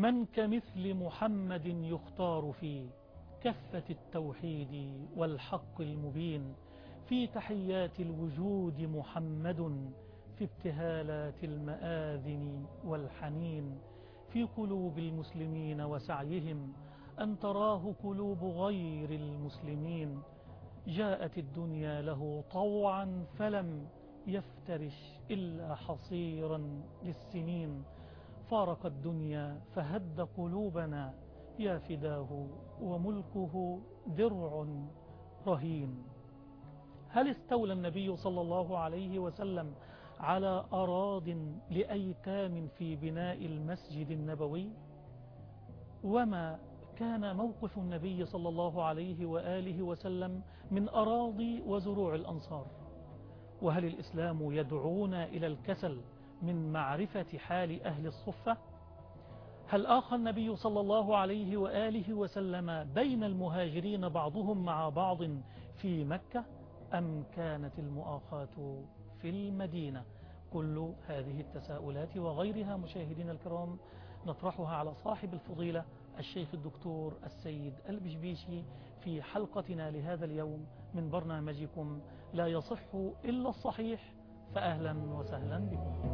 من كمثل محمد يختار في كفة التوحيد والحق المبين، في تحيات الوجود محمد، في ابتهالات المآذن والحنين، في قلوب المسلمين وسعيهم أن تراه قلوب غير المسلمين. جاءت الدنيا له طوعا فلم يفترش إلا حصيرا للسنين، فارق الدنيا فهد قلوبنا، يا فداه وملكه درع رهين. هل استولى النبي صلى الله عليه وسلم على أراض لأيتام في بناء المسجد النبوي؟ وما كان موقف النبي صلى الله عليه وآله وسلم من أراضي وزروع الأنصار؟ وهل الإسلام يدعونا إلى الكسل من معرفة حال أهل الصفة؟ هل آخى النبي صلى الله عليه وآله وسلم بين المهاجرين بعضهم مع بعض في مكة، أم كانت المؤاخاة في المدينة؟ كل هذه التساؤلات وغيرها مشاهدينا الكرام نطرحها على صاحب الفضيلة الشيخ الدكتور السيد البشبيشي في حلقتنا لهذا اليوم من برنامجكم لا يصح إلا الصحيح، فأهلا وسهلا بكم.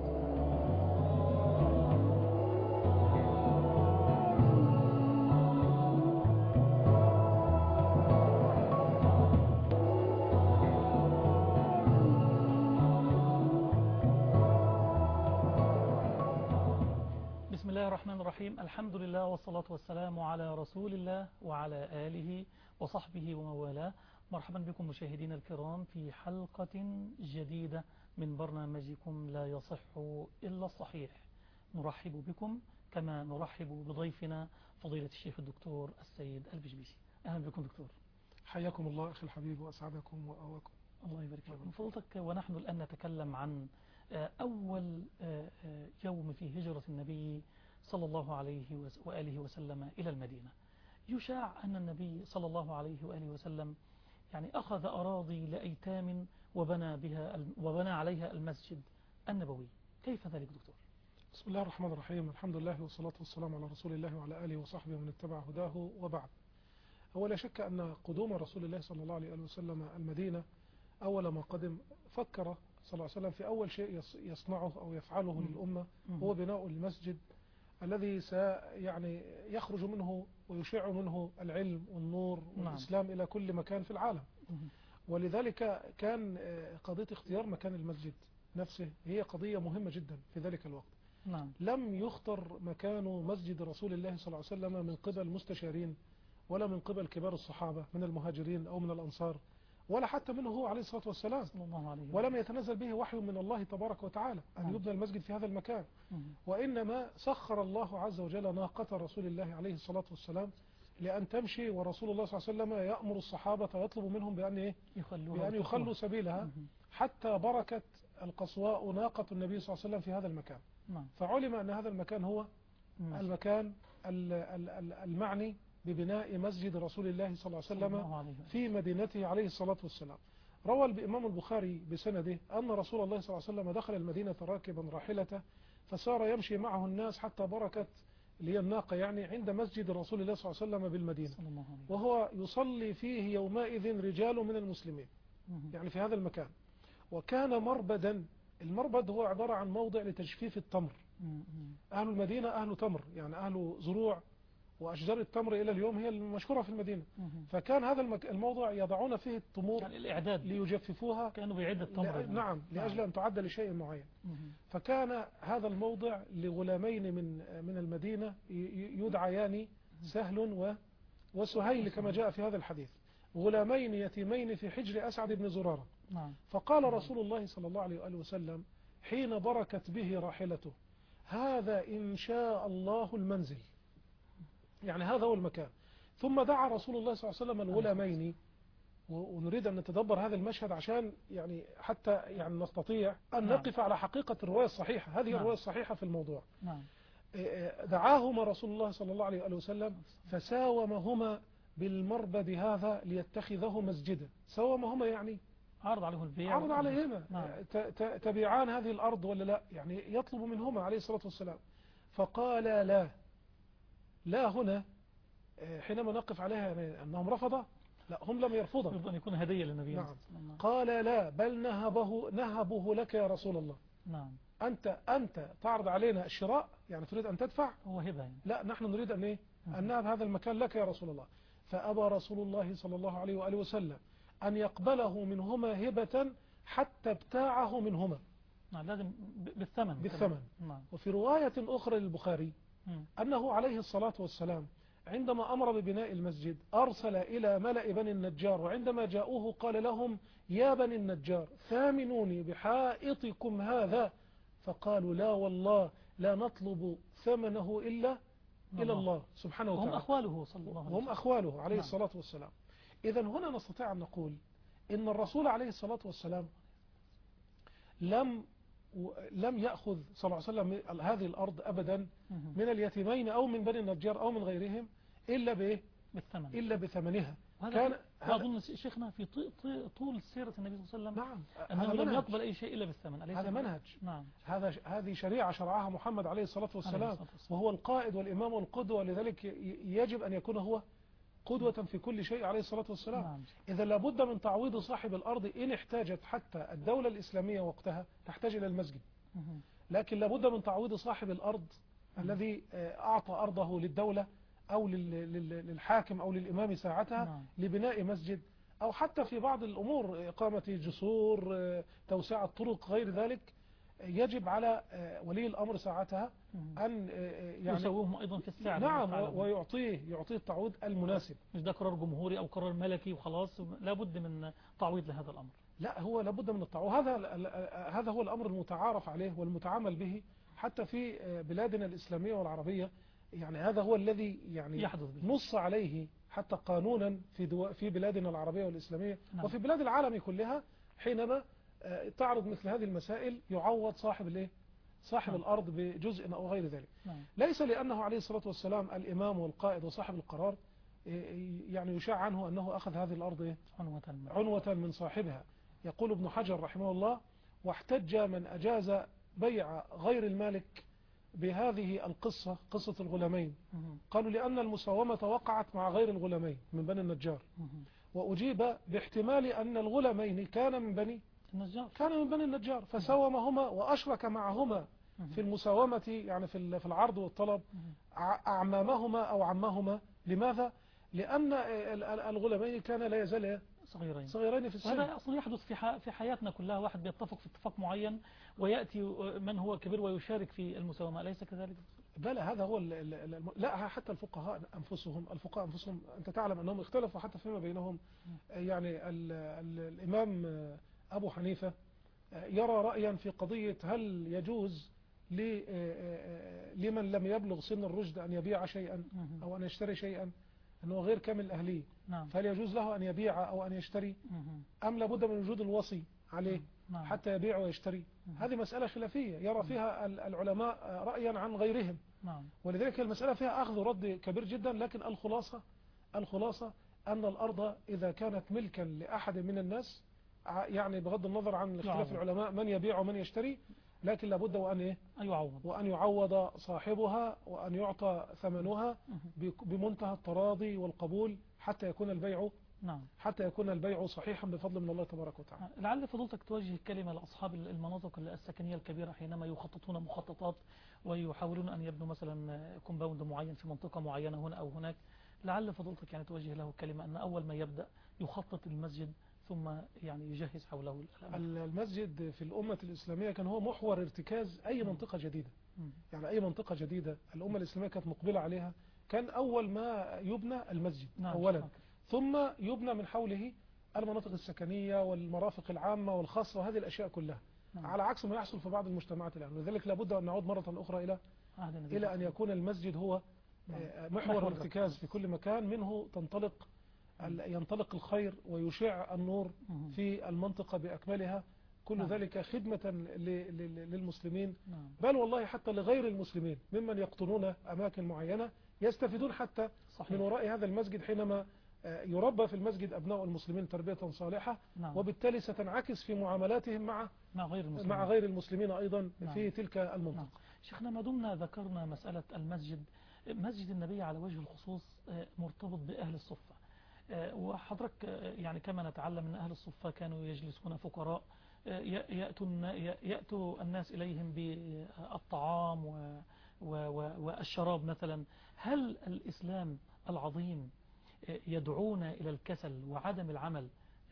بسم الله الرحمن الرحيم، الحمد لله والصلاة والسلام على رسول الله وعلى آله وصحبه وموالاه. مرحبا بكم مشاهدينا الكرام في حلقة جديدة من برنامجكم لا يصح إلا الصحيح. نرحب بكم كما نرحب بضيفنا فضيلة الشيخ الدكتور السيد البشبيشي. أهلا بكم دكتور. حياكم الله أخي الحبيب وأسعدكم وأواكم. الله يبارك فيكم. من فضلتك ونحن الآن نتكلم عن أول يوم في هجرة النبي صلى الله عليه وآله وسلم إلى المدينة. يشاع أن النبي صلى الله عليه وآله وسلم يعني أخذ أراضي لأيتام وبنى عليها المسجد النبوي. كيف ذلك دكتور؟ بسم الله الرحمن الرحيم، الحمد لله والصلاة والسلام على رسول الله وعلى آله وصحبه ومن اتبع هداه، وبعد. هو لا شك أن قدوم رسول الله صلى الله عليه وسلم المدينة أول ما قدم فكر صلى الله عليه وسلم في أول شيء يصنعه أو يفعله للأمة هو بناء المسجد الذي يعني يخرج منه ويشع منه العلم والنور والإسلام إلى كل مكان في العالم. ولذلك كان قضية اختيار مكان المسجد نفسه هي قضية مهمة جدا في ذلك الوقت. لم يختر مكان مسجد رسول الله صلى الله عليه وسلم من قبل مستشارين ولا من قبل كبار الصحابة من المهاجرين أو من الأنصار ولا حتى منه هو عليه الصلاة والسلام، ولم يتنزل به وحي من الله تبارك وتعالى أن يبنى المسجد في هذا المكان. وإنما سخر الله عز وجل ناقة رسول الله عليه الصلاة والسلام لأن تمشي، ورسول الله صلى الله عليه وسلم يأمر الصحابة ويطلب منهم بأن يخلوا سبيلها حتى بركت القصواء ناقة النبي صلى الله عليه وسلم في هذا المكان. فعلم أن هذا المكان هو المكان المعني ببناء مسجد رسول الله صلى الله عليه وسلم في مدينته عليه الصلاة والسلام. روى الإمام البخاري بسنده أن رسول الله صلى الله عليه وسلم دخل المدينة راكبا راحلته فصار يمشي معه الناس حتى بركت لي الناقة يعني عند مسجد رسول الله صلى الله عليه وسلم بالمدينة، وهو يصلي فيه يومئذ رجال من المسلمين يعني في هذا المكان. وكان مربدا، المربد هو عبارة عن موضع لتجفيف التمر. أهل المدينة أهل تمر، يعني أهل زروع وأشجار التمر إلى اليوم هي المشهورة في المدينة. فكان هذا الموضع يضعون فيه التمور يعني الإعداد ليجففوها، كانوا بيعد التمر نعم لأجل أن تعد لشيء معين. فكان هذا الموضع لغلامين من المدينة يدعيان سهل وسهيل كما جاء في هذا الحديث، غلامين يتيمين في حجر أسعد بن زرارة. فقال رسول الله صلى الله عليه وآله وسلم حين بركت به راحلته هذا إن شاء الله المنزل، يعني هذا هو المكان. ثم دعا رسول الله صلى الله عليه وسلم الغلامين، ونريد أن نتدبر هذا المشهد عشان يعني حتى يعني نستطيع أن نقف على حقيقة الرواية الصحيحة. هذه الرواية الصحيحة في الموضوع. دعاهما رسول الله صلى الله عليه وسلم فساومهما بالمربد هذا ليتخذه مسجدا. ساومهما يعني عرض عليهم البيع، عرض عليهما تبيعان هذه الأرض ولا لا، يعني يطلب منهما عليه الصلاة والسلام. فقال لا، لا هنا حينما نقف عليها يعني أنهم رفض، لا هم لم يرفضوا، يريد أن يكون هدية للنبي. نعم. قال لا بل نهبه لك يا رسول الله. نعم. أنت تعرض علينا الشراء، يعني تريد أن تدفع، هو هبة يعني. لا نحن نريد أن نهب هذا المكان لك يا رسول الله. فأبى رسول الله صلى الله عليه وآله وسلم أن يقبله منهما هبة حتى ابتاعه منهما. نعم لازم بالثمن. نعم. وفي رواية أخرى للبخاري أنه عليه الصلاة والسلام عندما أمر ببناء المسجد أرسل إلى ملأ بني النجار، وعندما جاءوه قال لهم يا بني النجار ثامنوني بحائطكم هذا، فقالوا لا والله لا نطلب ثمنه إلا إلى الله سبحانه وتعالى. هم أخواله صلى الله عليه وسلم. هم أخواله عليه الصلاة والسلام. إذن هنا نستطيع أن نقول إن الرسول عليه الصلاة والسلام لم يأخذ صلى الله عليه وسلم هذه الأرض أبدا من اليتيمين أو من بني النجار أو من غيرهم إلا بإيه؟ بالثمن. إلا بثمنها. كان أظن شيخنا في طول سيرة النبي صلى الله عليه وسلم. نعم. أنه لم يقبل أي شيء إلا بالثمن. هذا منهج. نعم. هذه شريعة شرعها محمد عليه الصلاة والسلام، وهو القائد والإمام والقدوة، لذلك يجب أن يكون هو قدوة في كل شيء عليه الصلاة والسلام. نعم. إذا لابد من تعويض صاحب الأرض إن احتاجت، حتى الدولة الإسلامية وقتها تحتاج إلى المسجد، لكن لابد من تعويض صاحب الأرض الذي أعطى أرضه للدولة أو للحاكم أو للإمام ساعتها لبناء مسجد، أو حتى في بعض الأمور إقامة جسور، توسعة طرق، غير ذلك. يجب على ولي الأمر ساعتها أن يعني يسووهم أيضا في السعر. نعم. ويعطيه التعويض المناسب. مش ده قرار جمهوري أو قرار ملكي وخلاص، لابد من تعويض لهذا الأمر. لا هو لابد من التعويض. هذا هو الأمر المتعارف عليه والمتعامل به حتى في بلادنا الإسلامية والعربية. يعني هذا هو الذي يعني نص عليه حتى قانونا في بلادنا العربية والإسلامية. نعم. وفي بلاد العالم كلها حينما تعرض مثل هذه المسائل يعوض صاحب الأرض بجزء أو غير ذلك. ليس لأنه عليه الصلاة والسلام الإمام والقائد وصاحب القرار يعني يشاع عنه أنه أخذ هذه الأرض عنوة من صاحبها. يقول ابن حجر رحمه الله: واحتج من أجاز بيع غير المالك بهذه القصة، قصة الغلامين، قالوا لأن المساومة وقعت مع غير الغلامين من بني النجار، وأجيب باحتمال أن الغلامين كان من بني النجار فساومهما وأشرك معهما في المساومة، يعني في العرض والطلب أعمامهما أو عمهما. لماذا؟ لأن الغلامين كان لا يزال صغيرين في السن. هذا أصلا يحدث في حياتنا كلها، واحد بيتفق في اتفاق معين ويأتي من هو كبير ويشارك في المساومة، أليس كذلك؟ بلى هذا هو لا حتى الفقهاء أنفسهم أنت تعلم أنهم اختلفوا حتى فيما بينهم. يعني الإمام أبو حنيفة يرى رأيا في قضية هل يجوز لمن لم يبلغ سن الرشد أن يبيع شيئا أو أن يشتري شيئا، أنه غير كامل الأهلية. فهل يجوز له أن يبيع أو أن يشتري، أم لابد من وجود الوصي عليه حتى يبيع ويشتري؟ هذه مسألة خلافية يرى فيها العلماء رأيا عن غيرهم. ولذلك المسألة فيها أخذ ورد كبير جدا. لكن الخلاصة أن الأرض إذا كانت ملكا لأحد من الناس، يعني بغض النظر عن اختلاف العلماء من يبيع ومن يشتري، لكن لابد وأن يعوض صاحبها وأن يعطى ثمنها بمنتهى التراضي والقبول حتى يكون البيع صحيحا بفضل من الله تبارك وتعالى. لعل فضلتك توجه كلمة لأصحاب المناطق السكنية الكبيرة حينما يخططون مخططات ويحاولون أن يبنوا مثلا كومباوند معين في منطقة معينة هنا أو هناك، لعل فضلتك يعني توجه له كلمة أن أول ما يبدأ يخطط المسجد ثم يعني يجهز حوله المسجد في الأمة الإسلامية كان هو محور ارتكاز أي منطقة جديدة. يعني أي منطقة جديدة الأمة الإسلامية كانت مقبلة عليها كان أول ما يبنى المسجد أولا، ثم يبنى من حوله المناطق السكنية والمرافق العامة والخاصة وهذه الأشياء كلها، على عكس ما يحصل في بعض المجتمعات الآن. ولذلك لابد أن نعود مرة أخرى إلى أن يكون المسجد هو محور ارتكاز في كل مكان، منه ينطلق الخير ويشع النور في المنطقة بأكملها. كل ذلك خدمة للمسلمين، بل والله حتى لغير المسلمين ممن يقطنون أماكن معينة يستفيدون حتى من وراء هذا المسجد حينما يربى في المسجد أبناء المسلمين تربية صالحة. وبالتالي ستنعكس في معاملاتهم مع غير المسلمين أيضا في تلك المنطقة. شيخنا، ما دمنا ذكرنا مسألة المسجد، مسجد النبي على وجه الخصوص مرتبط بأهل الصفة، وحضرتك يعني كما نتعلم من أهل الصفة كانوا يجلسون فقراء، يأتوا الناس إليهم بالطعام والشراب مثلا. هل الإسلام العظيم يدعونا إلى الكسل وعدم العمل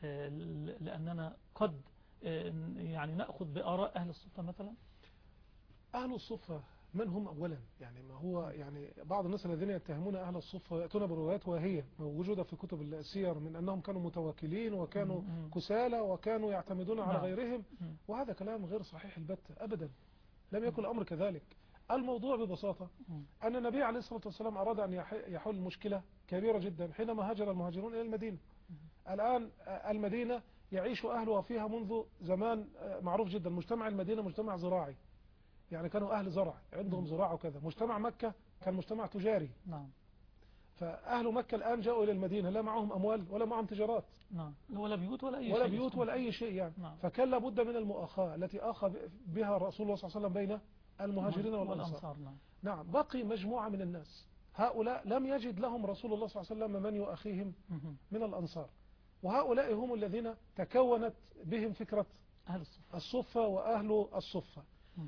لأننا قد يعني نأخذ بآراء أهل الصفة مثلا؟ أهل الصفة من هم أولا؟ يعني ما هو يعني بعض الناس الذين يتهمون أهل الصفة يأتون بروايات وهي موجودة في كتب السير من أنهم كانوا متواكلين وكانوا كسالى وكانوا يعتمدون على غيرهم، وهذا كلام غير صحيح البتة أبدا، لم يكن الأمر كذلك. الموضوع ببساطة أن النبي عليه الصلاة والسلام أراد أن يحل مشكلة كبيرة جدا حينما هاجر المهاجرون إلى المدينة. الآن المدينة يعيش أهلها فيها منذ زمان معروف جدا. مجتمع المدينة مجتمع زراعي، يعني كانوا أهل زرع عندهم زراعة وكذا. مجتمع مكة كان مجتمع تجاري. نعم. فأهل مكة الآن جاءوا إلى المدينة لا معهم أموال ولا معهم تجارات. نعم. ولا بيوت ولا أي شيء. ولا بيوت ولا أي شيء يعني. نعم. فكان لابد من المؤاخاة التي آخى بها رسول الله صلى الله عليه وسلم بين المهاجرين والأنصار. نعم. بقي مجموعة من الناس هؤلاء لم يجد لهم رسول الله صلى الله عليه وسلم من يؤخيهم من الأنصار، وهؤلاء هم الذين تكونت بهم فكرة أهل الصفة وأهل الصفة.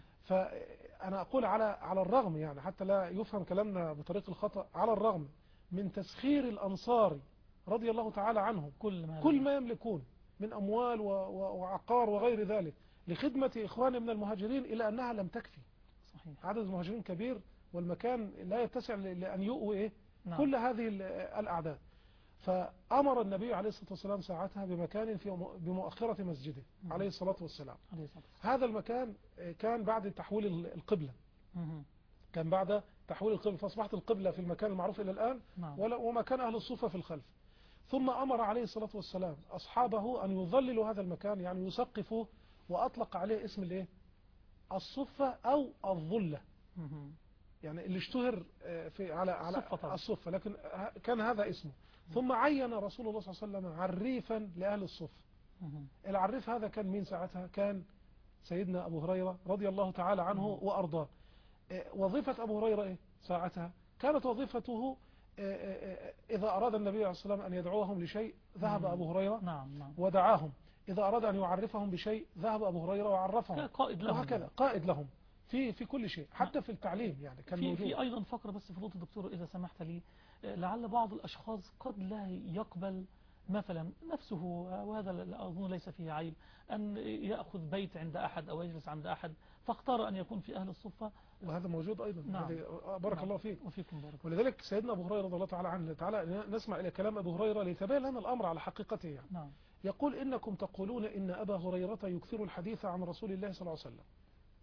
فأنا أقول على الرغم، يعني حتى لا يفهم كلامنا بطريق الخطأ، على الرغم من تسخير الأنصار رضي الله تعالى عنهم كل ما يملكون من أموال وعقار وغير ذلك لخدمة إخوان من المهاجرين، إلا أنها لم تكفي. صحيح. عدد المهاجرين كبير والمكان لا يتسع لأن يؤوي كل هذه الأعداد. فأمر النبي عليه الصلاة والسلام ساعتها بمكان بمؤخرة مسجده عليه الصلاة والسلام. هذا المكان كان بعد تحويل القبلة. كان بعد تحويل القبلة، فأصبحت القبلة في المكان المعروف إلى الآن، ومكان أهل الصفة في الخلف. ثم أمر عليه الصلاة والسلام أصحابه أن يظللوا هذا المكان، يعني يسقفوا، وأطلق عليه اسم الايه؟ الصفة أو الظلة، يعني اللي اشتهر على الصفة، لكن كان هذا اسمه. ثم عين رسول الله صلى الله عليه وسلم عريفا لأهل الصفة. العريف هذا كان مين ساعتها؟ كان سيدنا أبو هريرة رضي الله تعالى عنه وأرضاه. وظيفة أبو هريرة إيه ساعتها؟ كانت وظيفته إذا أراد النبي عليه الصلاة والسلام أن يدعوهم لشيء ذهب أبو هريرة ودعاهم، إذا أراد أن يعرفهم بشيء ذهب أبو هريرة وعرفهم، قائد لهم، وهكذا قائد لهم في كل شيء، حتى في التعليم يعني كان موجود. في أيضا فقرة بس فضيلة الدكتور إذا سمحت لي، لعل بعض الأشخاص قد لا يقبل مثلا نفسه، وهذا أظن ليس فيه عيب، أن يأخذ بيت عند أحد أو يجلس عند أحد، فاختار أن يكون في أهل الصفة، وهذا موجود أيضا. نعم. بارك الله فيك وفيكم بارك. ولذلك سيدنا أبو هريرة رضي الله تعالى عنه، تعالى نسمع إلى كلام أبو هريرة ليتبين لنا الأمر على حقيقته يعني. نعم. يقول: إنكم تقولون إن أبا هريرة يكثر الحديث عن رسول الله صلى الله عليه وسلم،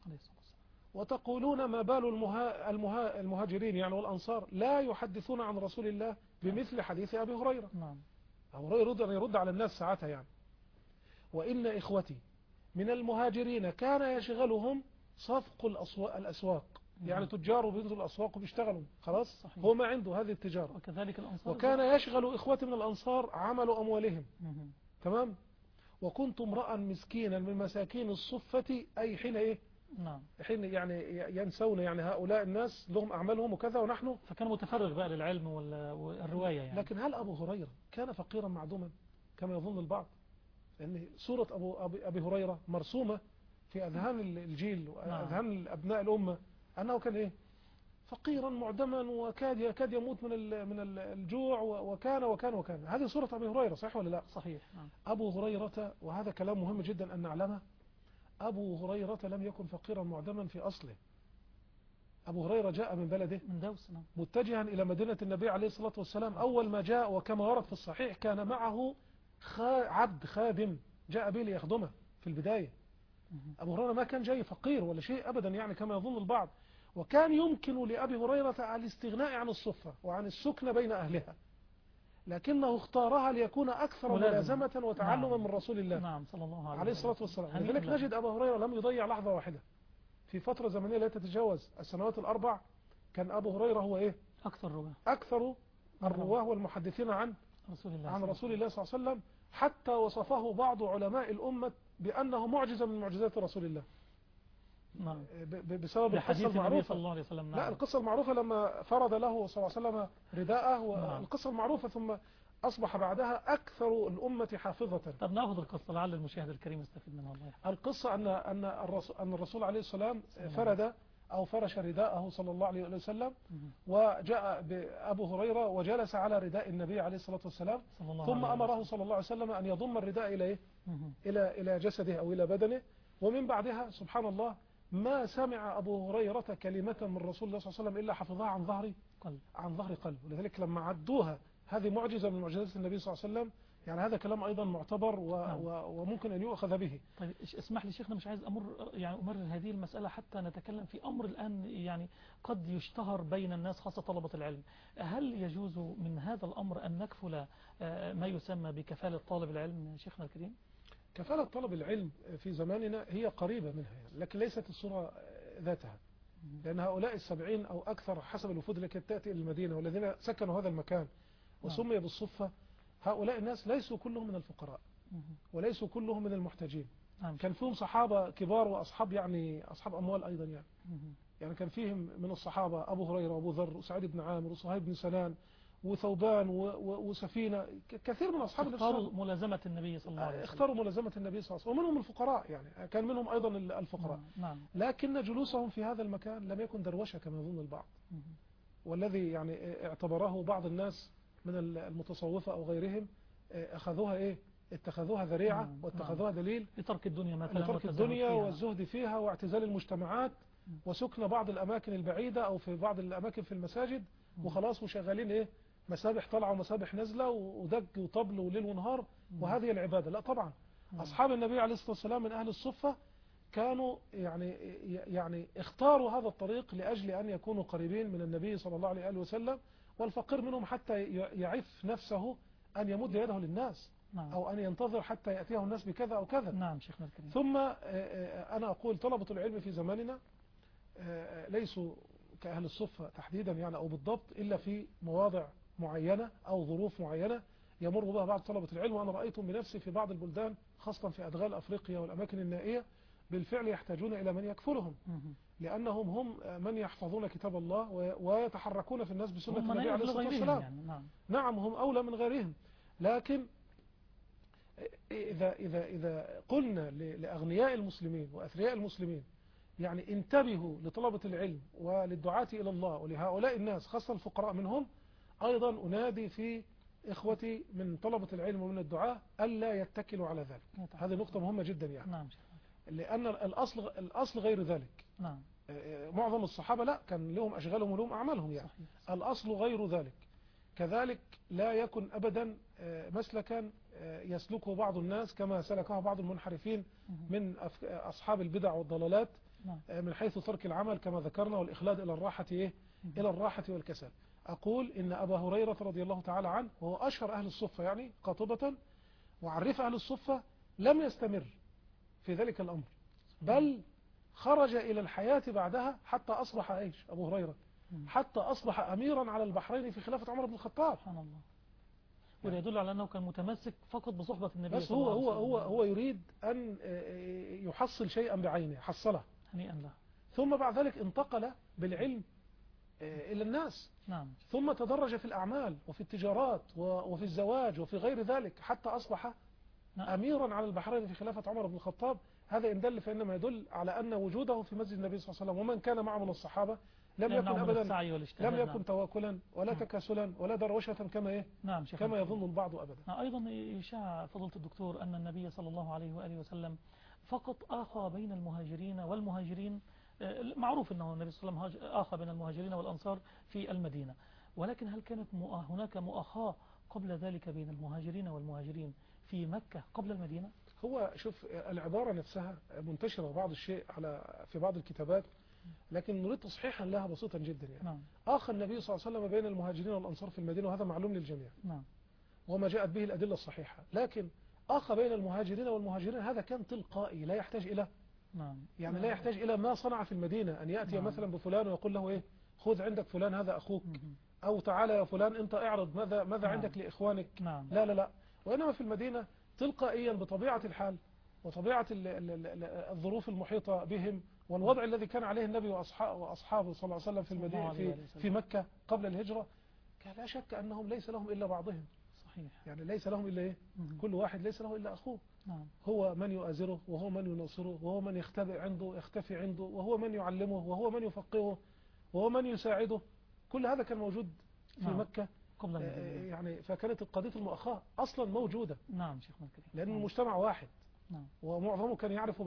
وتقولون ما بال المهاجرين يعني والأنصار لا يحدثون عن رسول الله بمثل حديث أبي هريرة. نعم. أبو هريرة يرد على الناس ساعتها يعني. وإن إخوتي من المهاجرين كان يشغلهم صفق الأسواق، يعني تجار بينزلوا الأسواق وبيشتغلوا خلاص. صحيح. هو ما عنده هذه التجارة. وكذلك الأنصار. وكان يشغل إخوتي من الأنصار عمل أموالهم. تمام. وكنت امرأ مسكينا من مساكين الصفة، أي حين إيه؟ نعم. حين يعني ينسون يعني هؤلاء الناس لهم أعمالهم وكذا ونحن. فكان متفرغ بقى للعلم والرواية يعني. لكن هل أبو هريرة كان فقيرا معدوما كما يظن البعض؟ لأن صورة أبي هريرة مرسومة في أذهان الجيل وأذهان أبناء الأمة أنه كان إيه؟ فقيرا معدما وكاد يموت من الجوع وكان. هذه صورة أبي هريرة، صحيح ولا لا؟ صحيح. أبو هريرة، وهذا كلام مهم جدا أن نعلمه، أبو هريرة لم يكن فقيرا معدما في أصله. أبو هريرة جاء من بلده من دوس متجها إلى مدينة النبي عليه الصلاة والسلام. أول ما جاء وكما ورد في الصحيح كان معه عبد خادم جاء به ليخدمه في البداية. أبو هريرة ما كان جاي فقير ولا شيء أبدا يعني كما يظن البعض. وكان يمكن لأبي هريرة الاستغناء عن الصفة وعن السكن بين أهلها، لكنه اختارها ليكون أكثر ملازمة وتعلما من رسول الله. نعم صلى الله عليه الصلاة والسلام. لذلك نجد أبا هريرة لم يضيع لحظة واحدة في فترة زمنية لا تتجاوز السنوات الأربع. كان أبو هريرة هو إيه؟ أكثر الرواه والمحدثين عن رسول الله صلى الله عليه وسلم، حتى وصفه بعض علماء الأمة بأنه معجزة من معجزات رسول الله. نعم. بسبب القصة بحديث النبي المعروفة. صلى الله عليه وسلم. نعم. لا، القصة المعروفة لما فرض له صلى الله عليه وسلم رداءه، نعم. والقصة المعروفة، ثم أصبح بعدها أكثر الأمة حافظة. طب نأخذ القصة لعل المشاهد الكريم يستفيد منها. الله يحفظك. القصة أن الرسول عليه السلام فرد أو فرش رداءه صلى الله عليه وسلم، وجاء بأبو هريرة وجلس على رداء النبي عليه الصلاة والسلام، ثم أمره صلى الله عليه وسلم أن يضم الرداء إلى جسده أو إلى بدنه. ومن بعدها سبحان الله ما سمع أبو هريرة كلمة من رسول الله صلى الله عليه وسلم إلا حفظها عن ظهر قلب. ولذلك لما عدوها هذه معجزة من معجزات النبي صلى الله عليه وسلم، يعني هذا كلام أيضا معتبر وممكن أن يؤخذ به. طيب اسمح لي شيخنا، مش عايز أمرر هذه المسألة حتى نتكلم في أمر الآن يعني قد يشتهر بين الناس خاصة طلبة العلم. هل يجوز من هذا الأمر أن نكفل ما يسمى بكفالة طالب العلم شيخنا الكريم؟ كفالة طلب العلم في زماننا هي قريبة منها يعني، لكن ليست الصورة ذاتها، لأن هؤلاء 70 أو أكثر حسب الوفود التي تأتي إلى المدينة والذين سكنوا هذا المكان وسمي بالصفة، هؤلاء الناس ليسوا كلهم من الفقراء وليسوا كلهم من المحتاجين. كان فيهم صحابة كبار وأصحاب يعني أصحاب أموال أيضا يعني كان فيهم من الصحابة أبو هريرة وأبو ذر وسعيد بن عامر وصهيب بن سنان وثوبان وسفينة، كثير من أصحاب اختاروا ملازمة النبي صلى الله عليه وسلم. اختاروا ملازمة النبي صلى الله عليه وسلم، ومنهم الفقراء يعني كان منهم أيضا الفقراء. نعم. لكن جلوسهم في هذا المكان لم يكن دروشة كما يظن البعض، والذي يعني اعتبره بعض الناس من المتصوفة أو غيرهم أخذوها اتخذوها ذريعة واتخذوها دليل لترك الدنيا مثلا، لترك الدنيا والزهد فيها واعتزال المجتمعات وسكن بعض الأماكن البعيدة أو في بعض الأماكن في المساجد، وخلاص وشغالين مسابح طلعة ومسابح نزلة ودج وطبل وليل ونهار، وهذه العبادة. لا طبعا، أصحاب النبي عليه الصلاة والسلام من أهل الصفة كانوا يعني اختاروا هذا الطريق لأجل أن يكونوا قريبين من النبي صلى الله عليه وسلم، والفقير منهم حتى يعف نفسه أن يمد يده للناس أو أن ينتظر حتى يأتيه الناس بكذا أو كذا. نعم شيخنا الكريم. ثم أنا أقول طلبة العلم في زماننا ليسوا كأهل الصفة تحديدا يعني أو بالضبط، إلا في مواضع معينة أو ظروف معينة يمر بها بعض طلبة العلم، وأنا رأيتهم بنفسي في بعض البلدان خاصة في أدغال أفريقيا والأماكن النائية بالفعل يحتاجون إلى من يكفلهم، لأنهم هم من يحفظون كتاب الله ويتحركون في الناس بسنة النبي عليه الصلاة والسلام. يعني نعم هم أولى من غيرهم. لكن إذا قلنا لأغنياء المسلمين وأثرياء المسلمين يعني انتبهوا لطلبة العلم وللدعاة إلى الله ولهؤلاء الناس خاصة الفقراء منهم، أيضا أنادي في إخوتي من طلبة العلم ومن الدعاة ألا يتكلوا على ذلك. هذه نقطة مهمة جدا يعني. نعم. لأن الأصل غير ذلك. نعم. معظم الصحابة لا كان لهم أشغالهم ولهم أعمالهم يعني. صحيح. الأصل غير ذلك. كذلك لا يكن أبدا مسلكا يسلكه بعض الناس كما سلكه بعض المنحرفين من أصحاب البدع والضلالات من حيث ترك العمل كما ذكرنا والإخلاد إلى الراحة إلى الراحة والكسل. أقول إن أبا هريرة رضي الله تعالى عنه وهو أشهر أهل الصفة يعني قاطبة وعرف أهل الصفة لم يستمر في ذلك الأمر، بل خرج إلى الحياة بعدها حتى أصبح أبو هريرة حتى أصبح أميرا على البحرين في خلافة عمر بن الخطاب. سبحان الله. وده يدل على أنه كان متمسك فقط بصحبة النبي. بس هو يريد أن يحصل شيئا بعينه، حصله هنيئا له. ثم بعد ذلك انتقل بالعلم إلى الناس. نعم. ثم تدرج في الأعمال وفي التجارات وفي الزواج وفي غير ذلك حتى أصبح أميرا على البحرين في خلافة عمر بن الخطاب. هذا إن دل فإنما يدل على أن وجوده في مسجد النبي صلى الله عليه وسلم ومن كان معه من الصحابة لم يكن أبدا لم يكن تواكلا ولا تكاسلا ولا دروشة كما نعم كما يظن البعض أبدا. أيضا يشاع فضيلة الدكتور أن النبي صلى الله عليه وآله وسلم فقط آخى بين المهاجرين والمهاجرين. معروف أنه النبي صلى الله عليه وسلم آخى بين المهاجرين والأنصار في المدينة، ولكن هل كانت هناك مؤاخاة قبل ذلك بين المهاجرين والمهاجرين في مكة قبل المدينة؟ هو شوف العبارة نفسها منتشرة بعض الشيء في بعض الكتابات، لكن نريد تصحيحا لها بسيطا جدا يعني. نعم. آخى النبي صلى الله عليه وسلم بين المهاجرين والأنصار في المدينة وهذا معلوم للجميع. نعم. وما جاءت به الأدلة الصحيحة، لكن آخى بين المهاجرين والمهاجرين هذا كان تلقائي لا يحتاج إلى يعني لا يحتاج إلى ما صنع في المدينة أن يأتي مثلا بفلان ويقول له خذ عندك فلان هذا أخوك أو تعالى يا فلان أنت اعرض ماذا عندك لإخوانك. نعم. لا وإنما في المدينة تلقائيا بطبيعة الحال وطبيعة الظروف المحيطة بهم والوضع الذي كان عليه النبي وأصحابه صلى الله عليه وسلم في المدينة في مكة قبل الهجرة، كان لا شك أنهم ليس لهم إلا بعضهم. صحيح. يعني ليس لهم إلا إيه؟ كل واحد ليس له إلا أخوه. نعم. هو من يؤازره، وهو من يناصره، وهو من يختفي عنده، وهو من يعلمه، وهو من يفقهه، وهو من يساعده. كل هذا كان موجود في نعم. مكة قبل يعني، فكانت قضية المؤاخاة أصلا موجودة. نعم شيخنا الكريم. لأن المجتمع واحد. نعم. ومعظمه كان يعرف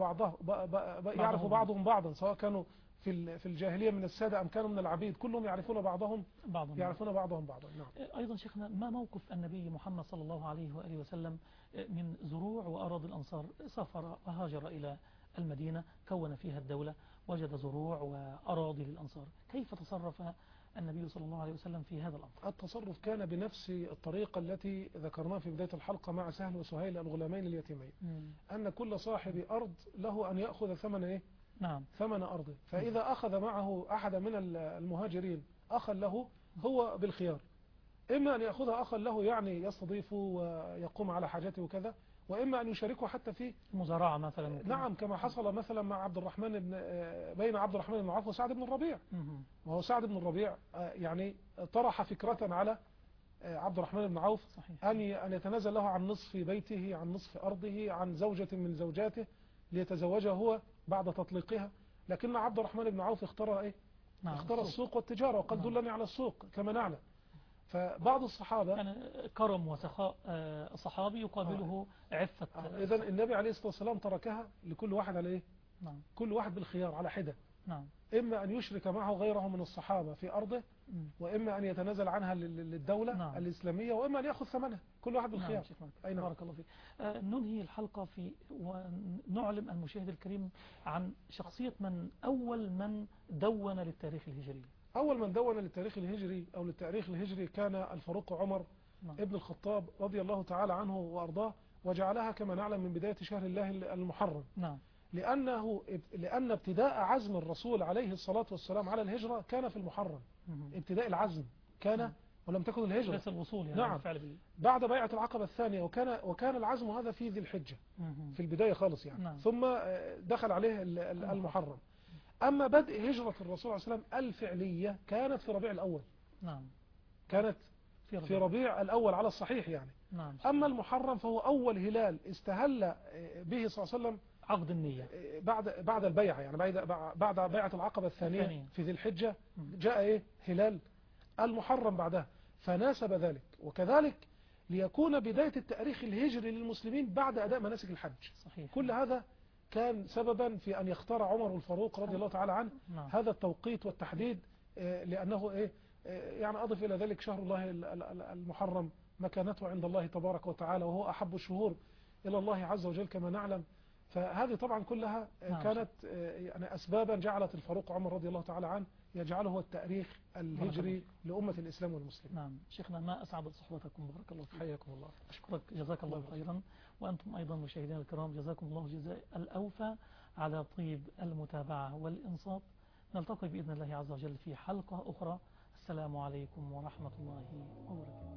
يعرف بعضهم بعضا، سواء كانوا في الجاهلية من السادة أم كانوا من العبيد، كلهم يعرفون بعضهم بعضا. نعم. أيضا شيخنا، ما موقف النبي محمد صلى الله عليه وآله وسلم من زروع وأراضي الأنصار؟ سافر وهاجر إلى المدينة، كون فيها الدولة، وجد زروع وأراضي للأنصار، كيف تصرف النبي صلى الله عليه وسلم في هذا الأمر؟ التصرف كان بنفس الطريقة التي ذكرناها في بداية الحلقة مع سهل وسهيل الغلامين اليتيمين، أن كل صاحب أرض له أن يأخذ ثمن إيه؟ نعم. ثمن أرضه. فإذا أخذ معه أحد من المهاجرين أخا له، هو بالخيار، إما أن يأخذها أخا له يعني يستضيفه ويقوم على حاجته وكذا، وإما أن يشاركه حتى في مزارعة مثلا. نعم، كما حصل مثلا مع بين عبد الرحمن بن عوف وسعد بن الربيع. وهو سعد بن الربيع يعني طرح فكرة على عبد الرحمن بن عوف، صحيح، أن يتنازل له عن نصف بيته، عن نصف أرضه، عن زوجة من زوجاته ليتزوجها هو بعد تطليقها. لكن عبد الرحمن بن عوف اختار إيه؟ نعم، اختار السوق والتجارة، وقال دلني على السوق كما نعلم. فبعض الصحابة كان كرم وسخاء صحابي يقابله عفة. إذن النبي عليه الصلاة والسلام تركها لكل واحد على إيه؟ نعم. كل واحد بالخيار على حدة. نعم. إما أن يشرك معه غيره من الصحابة في أرضه، وإما أن يتنازل عنها للدولة نعم. الإسلامية، وإما أن يأخذ ثمنها، كل واحد بالخيار. نعم. بارك الله فيك. ننهي الحلقة ونعلم المشاهد الكريم عن شخصية أول من دون للتاريخ الهجري. أول من دون للتاريخ الهجري أو للتاريخ الهجري كان الفاروق عمر ابن الخطاب رضي الله تعالى عنه وأرضاه، وجعلها كما نعلم من بداية شهر الله المحرم. نعم. لأن ابتداء عزم الرسول عليه الصلاة والسلام على الهجرة كان في المحرم. ابتداء العزم كان ولم تكن الهجرة، ليس الوصول يعني. نعم، بعد بيعة العقبة الثانية، وكان العزم هذا في ذي الحجة في البداية خالص يعني. نعم. ثم دخل عليه المحرم. أما بدء هجرة الرسول عليه السلام الفعلية كانت في ربيع الأول. نعم. كانت في ربيع الأول على الصحيح يعني. نعم. أما المحرم فهو أول هلال استهل به صلى الله عليه وسلم عقد النية بعد البيعة، يعني بعد بيعة العقبة الثانية في ذي الحجة جاء إيه؟ هلال المحرم بعدها، فناسب ذلك. وكذلك ليكون بداية التاريخ الهجري للمسلمين بعد أداء مناسك الحج. صحيح. كل هذا كان سببا في أن يختار عمر الفاروق رضي الله تعالى عنه هذا التوقيت والتحديد، لأنه إيه؟ يعني أضف إلى ذلك شهر الله المحرم مكانته عند الله تبارك وتعالى، وهو أحب الشهور إلى الله عز وجل كما نعلم. فهذه طبعا كلها كانت يعني أسبابا جعلت الفاروق عمر رضي الله تعالى عنه يجعله هو التاريخ الهجري لأمة الإسلام والمسلمين. نعم. شيخنا، ما أسعد صحبتكم، بارك الله فيك. حياكم الله. أشكرك، جزاك الله خيرا. وأنتم أيضا مشاهدينا الكرام، جزاكم الله جزاء الأوفى على طيب المتابعة والإنصات. نلتقي بإذن الله عز وجل في حلقة أخرى. السلام عليكم ورحمة الله وبركاته.